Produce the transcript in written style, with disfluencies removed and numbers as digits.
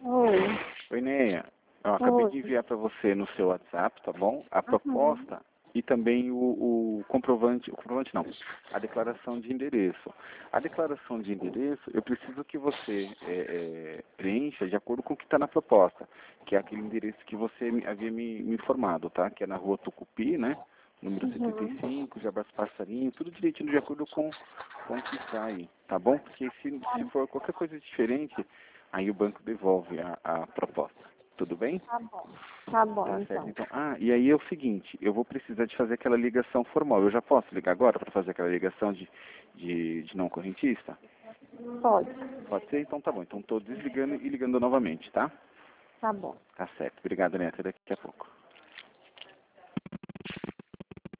Oi. Oi, Neia. Eu acabei Oi. de enviar para você no seu WhatsApp, tá bom? A Uhum. proposta e também o comprovante não, a declaração de endereço. A declaração de endereço, eu preciso que você preencha de acordo com o que está na proposta, que é aquele endereço que você havia me informado, tá? Que é na rua Tucupi, né? Número 75, Jabás Passarinho, tudo direitinho de acordo com o que está aí, tá bom? Porque se for qualquer coisa diferente, aí o banco devolve a proposta. Tudo bem? Tá bom. Tá bom, Tá certo. então. Então, e aí é o seguinte, eu vou precisar de fazer aquela ligação formal. Eu já posso ligar agora para fazer aquela ligação de não correntista? Pode. Pode ser? Então tá bom. Então estou desligando e ligando novamente, tá? Tá bom. Tá certo. Obrigado, Né? Até daqui a pouco.